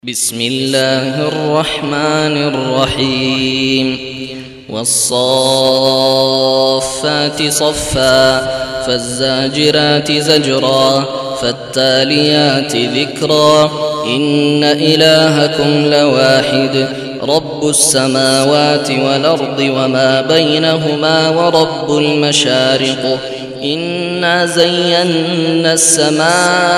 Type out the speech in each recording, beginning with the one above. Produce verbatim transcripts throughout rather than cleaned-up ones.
بسم الله الرحمن الرحيم والصافات صفا فالزاجرات زجرا فالتاليات ذكرا إن إلهكم لواحد رب السماوات والأرض وما بينهما ورب المشارق إنا زينا السماء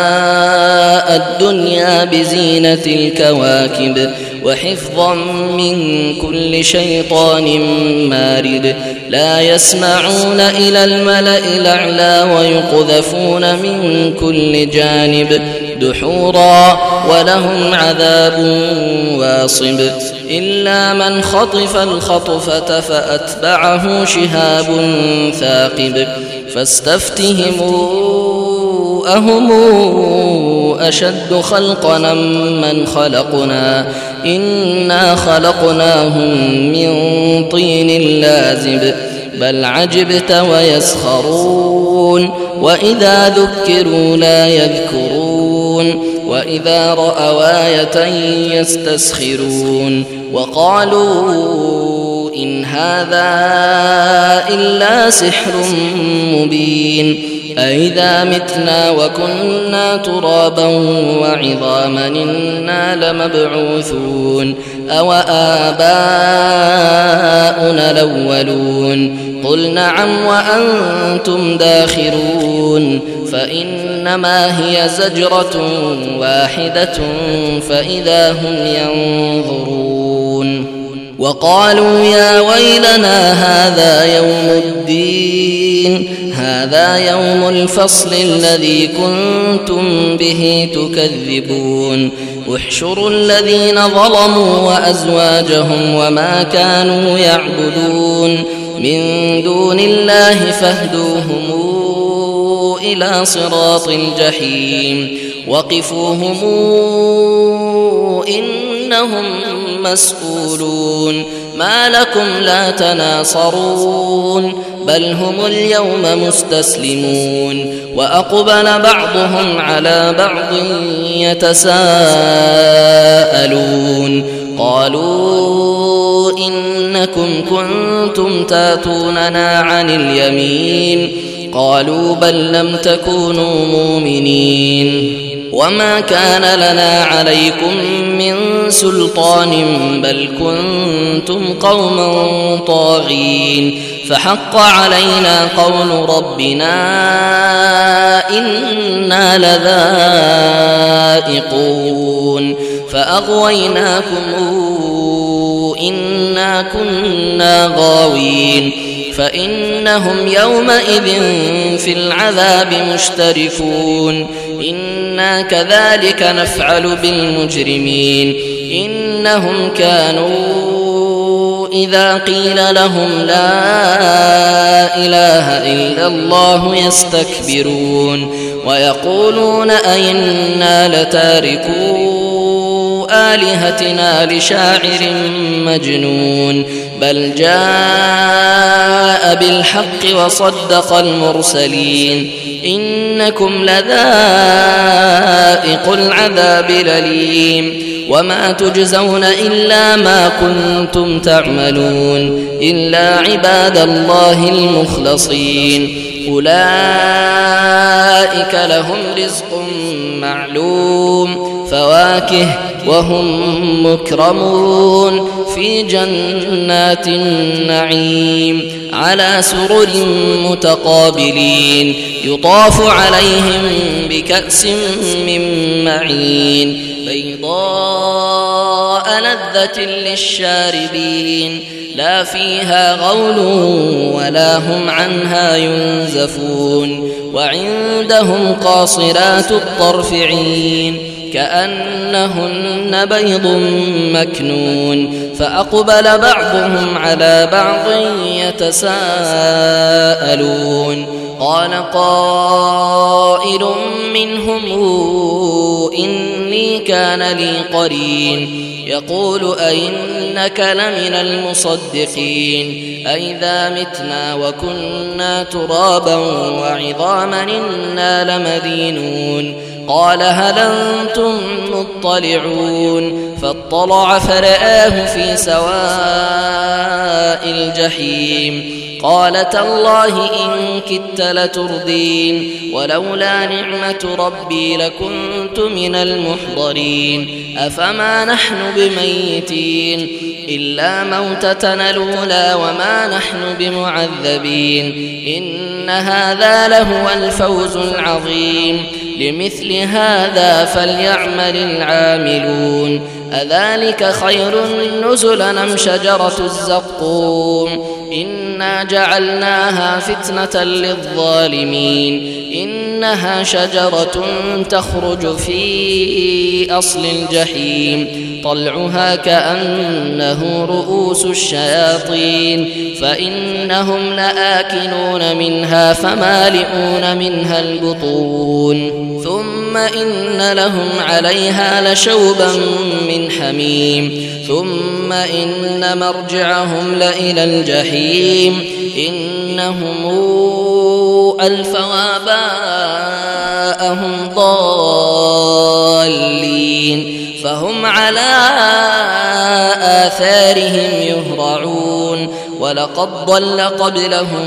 الدنيا بزينة الكواكب وحفظا من كل شيطان مارد لا يسمعون إلى الملأ الأعلى ويقذفون من كل جانب دحورا ولهم عذاب واصب إلا من خطف الخطفة فأتبعه شهاب ثاقب فاستفتهموا أهم أشد خلقا من خلقنا إنا خلقناهم من طين لازب بل عجبت ويسخرون وإذا ذكروا لا يذكرون وإذا رأوا آية يستسخرون وقالوا إن هذا إلا سحر مبين أئذا متنا وكنا ترابا وعظاما إنا لمبعوثون أو آباؤنا الأولون قل نعم وأنتم داخرون فإنما هي زجرة واحدة فإذا هم ينظرون وقالوا يا ويلنا هذا يوم الدين هذا يوم الفصل الذي كنتم به تكذبون احشروا الذين ظلموا وأزواجهم وما كانوا يعبدون من دون الله فاهدوهم إلى صراط الجحيم وقفوهم إنهم مسؤولون ما لكم لا تناصرون بل هم اليوم مستسلمون وأقبل بعضهم على بعض يتساءلون قالوا إنكم كنتم تاتوننا عن اليمين قالوا بل لم تكونوا مؤمنين وما كان لنا عليكم من سلطان بل كنتم قوما طاغين فحق علينا قول ربنا إنا لذائقون فأغويناكم إنا كنا غاوين فإنهم يومئذ في العذاب مشتركون إنا كذلك نفعل بالمجرمين إنهم كانوا إذا قيل لهم لا إله إلا الله يستكبرون ويقولون أئنا لتاركو آلهتنا لشاعر مجنون بل جاء بالحق وصدق المرسلين إنكم لذائق العذاب الأليم وما تجزون إلا ما كنتم تعملون إلا عباد الله المخلصين أولئك لهم رزق معلوم فواكه وهم مكرمون في جنات النعيم على سرر متقابلين يطاف عليهم بكأس من معين بيضاء لذة للشاربين لا فيها غول ولا هم عنها ينزفون وعندهم قاصرات الطرف عين كأنهن بيض مكنون فأقبل بعضهم على بعض يتساءلون قال قائل منهم إني كان لي قرين يقول أئنك لمن المصدقين أئذا متنا وكنا ترابا وعظاما إنا لمدينون قال هل أنتم مطلعون فاطلع فرآه في سواء الجحيم قال تالله إن كدت لتردين ولولا نعمة ربي لكنت من المحضرين أفما نحن بميتين إلا موتتنا الأولى وما نحن بمعذبين إن هذا لهو الفوز العظيم لمثل هذا فليعمل العاملون أذلك خير نزلا أم شجرة الزقوم إنا جعلناها فتنة للظالمين إنها شجرة تخرج في أصل الجحيم طلعها كأنه رؤوس الشياطين فإنهم لآكلون منها فمالئون منها البطون ثم إن لهم عليها لشوبا من حميم ثم إن مرجعهم لإلى الجحيم إنهم ألفوا آباءهم ضالين فهم على آثارهم يهرعون ولقد ضل قبلهم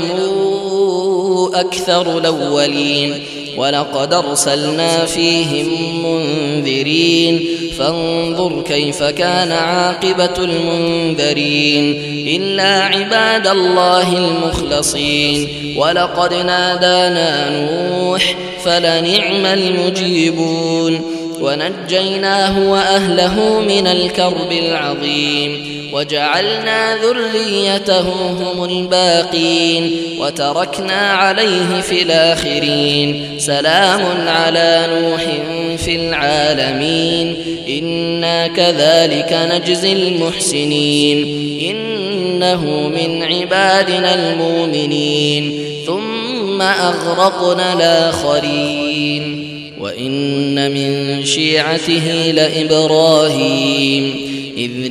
أكثر الأولين ولقد أرسلنا فيهم منذرين فانظر كيف كان عاقبة المنذرين إلا عباد الله المخلصين ولقد نادانا نوح فلنعم المجيبون ونجيناه وأهله من الكرب العظيم وجعلنا ذريته هم الباقين وتركنا عليه في الآخرين سلام على نوح في العالمين إنا كذلك نجزي المحسنين إنه من عبادنا المؤمنين ثم أغرقنا الآخرين وإن من شيعته لإبراهيم إذ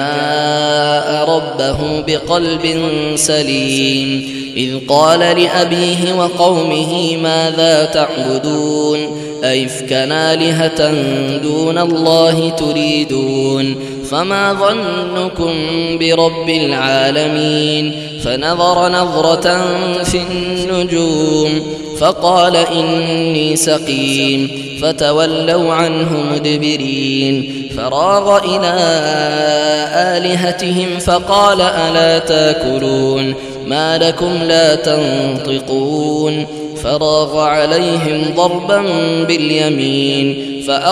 جاء ربه بقلب سليم إذ قال لأبيه وقومه ماذا تعبدون أئفكا آلهة دون الله تريدون فما ظنكم برب العالمين فنظر نظرة في النجوم فقال إني سقيم فتولوا عنه مدبرين فراغ إلى آلهتهم فقال ألا تاكلون ما لكم لا تنطقون فراغ عليهم ضربا باليمين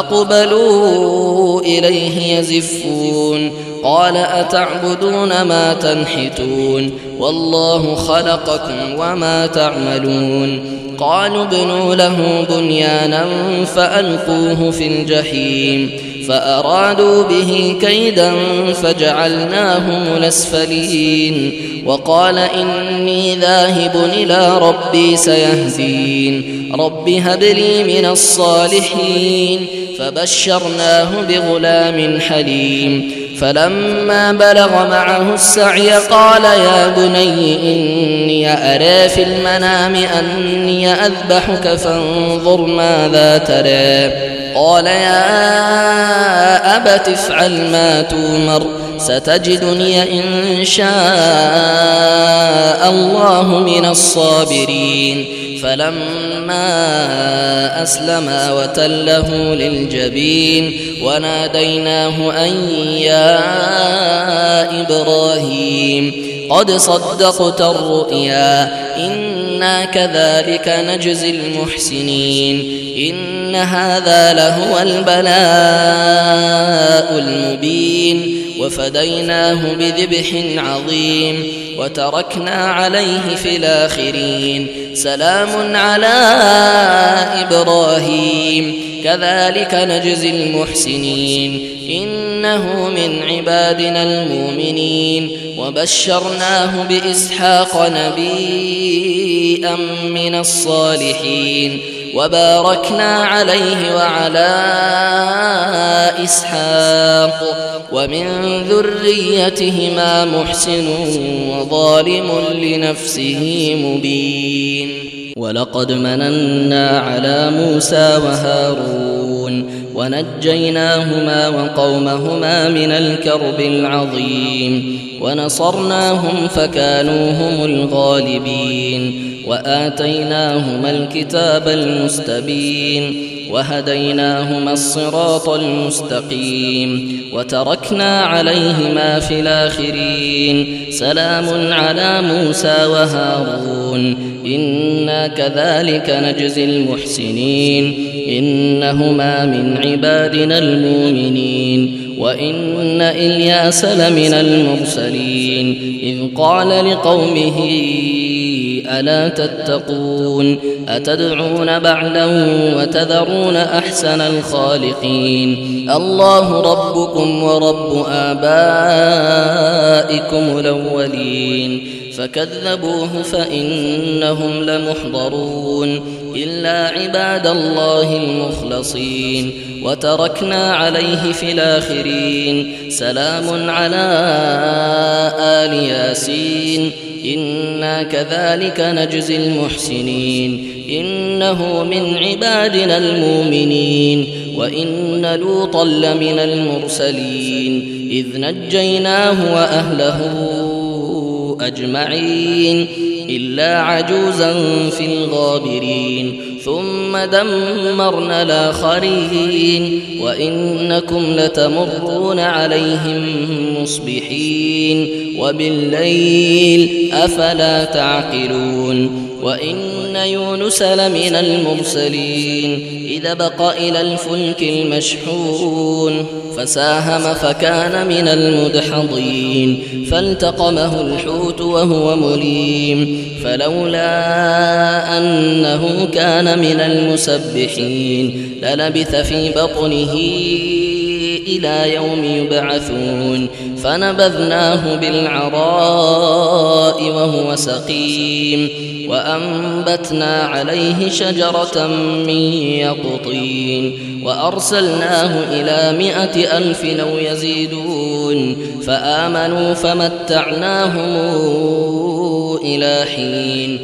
فأقبلوا إليه يزفون قال أتعبدون ما تنحتون والله خلقكم وما تعملون قالوا ابنوا له بنيانا فألقوه في الجحيم فأرادوا به كيدا فجعلناهم الأسفلين وقال إني ذاهب إلى ربي سيهدين رب هب لي من الصالحين فبشرناه بغلام حليم فلما بلغ معه السعي قال يا بني إني أرى في المنام أني أذبحك فانظر ماذا ترى قال يا أبت افعل ما تؤمر ستجدني إن شاء الله من الصابرين فلما أسلما وتله للجبين وناديناه أن يا إبراهيم قد صدقت الرؤيا إنا كذلك نجزي المحسنين إن هذا لهو البلاء المبين وفديناه بذبح عظيم وتركنا عليه في الآخرين سلام على إبراهيم كذلك نجزي المحسنين إنه من عبادنا المؤمنين وبشرناه بإسحاق نبيا من الصالحين وباركنا عليه وعلى إسحاق ومن ذريتهما محسن وظالم لنفسه مبين ولقد مننا على موسى وهارون ونجيناهما وقومهما من الكرب العظيم ونصرناهم فكانوا هم الغالبين وآتيناهما الكتاب المستبين وهديناهما الصراط المستقيم وتركنا عليهما في الآخرين سلام على موسى وهارون إنا كذلك نجزي المحسنين إنهما من عبادنا المؤمنين وإن إلياس لمن المرسلين إذ قال لقومه ألا تتقون أتدعون بعلا وتذرون أحسن الخالقين الله ربكم ورب آبائكم الأولين فكذبوه فإنهم لمحضرون إلا عباد الله المخلصين وتركنا عليه في الآخرين سلام على آل ياسين إنا كذلك نجزي المحسنين إنه من عبادنا المؤمنين وإن لوطا لمن المرسلين إذ نجيناه وأهله أجمعين إلا عجوزا في الغابرين ثم دمرنا الآخرين وإنكم لتمرون عليهم مصبحين وبالليل أفلا تعقلون وإن يونس لمن المرسلين إذا بق إلى الفلك المشحون فساهم فكان من المدحضين فالتقمه الحوت وهو مليم فلولا أنه كان من المسبحين للبث في بطنه إلى يوم يبعثون فنبذناه بالعراء وهو سقيم وأنبتنا عليه شجرة من يقطين وأرسلناه إلى مائة ألف أو يزيدون فآمنوا فمتعناهم إلى حين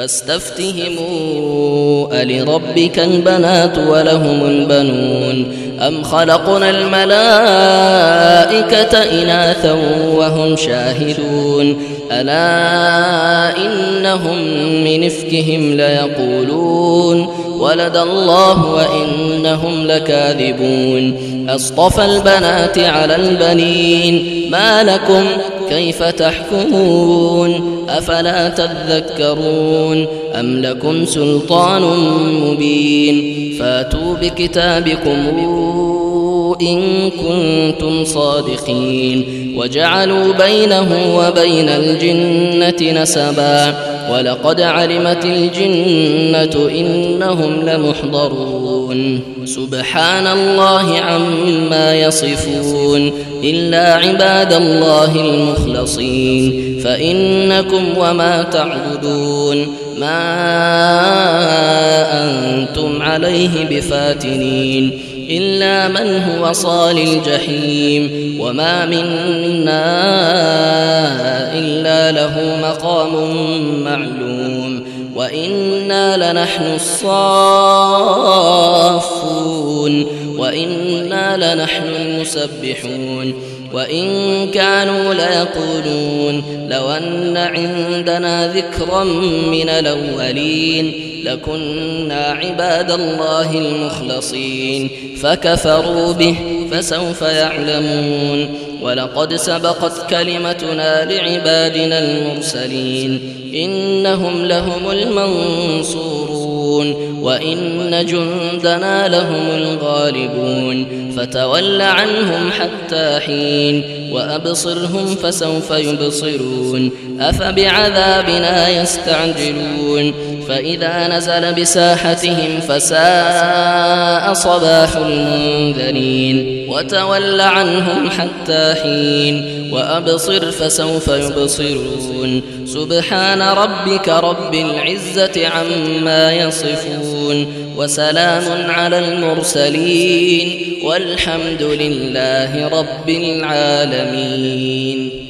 فاستفتهموا ألربك البنات ولهم البنون أم خلقنا الملائكة إناثا وهم شاهدون ألا إنهم من إفكهم ليقولون ولد الله وإنهم لكاذبون أصطفى البنات على البنين ما لكم كيف تحكمون أفلا تذكرون أم لكم سلطان مبين فاتوا بكتابكم إن كنتم صادقين وجعلوا بينه وبين الجنة نسبا ولقد علمت الجنة إنهم لمحضرون سبحان الله عما يصفون إلا عباد الله المخلصين فإنكم وما تعبدون ما أنتم عليه بفاتنين إلا من هو صال الجحيم وما منا إلا له مقام معلوم وإنا لنحن الصافون وإنا لنحن المسبحون وإن كانوا ليقولون لو أن عندنا ذكرا من الأولين لكنا عباد الله المخلصين فكفروا به فسوف يعلمون ولقد سبقت كلمتنا لعبادنا المرسلين إنهم لهم المنصورون وإن جندنا لهم الغالبون فتول عنهم حتى حين وأبصرهم فسوف يبصرون أفبعذابنا يستعجلون فإذا نزل بساحتهم فساء صباح المنذرين وتول عنهم حتى حين وأبصر فسوف يبصرون سبحان ربك رب العزة عما يصفون وسلام على المرسلين والحمد لله رب العالمين.